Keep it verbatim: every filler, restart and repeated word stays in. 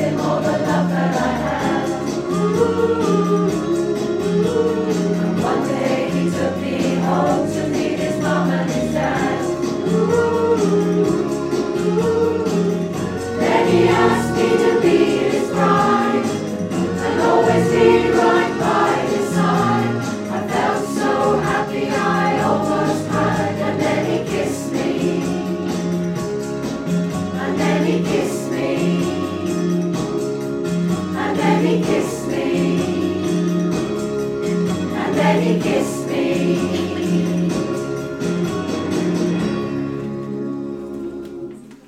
him all the love that I had. One day he took me home to meet his mom and his dad. Then he asked me to be his bride and always be right by his side. I felt so happy I almost cried, and then he kissed me, and then he kissed me, and then he kissed me, and then he kissed me.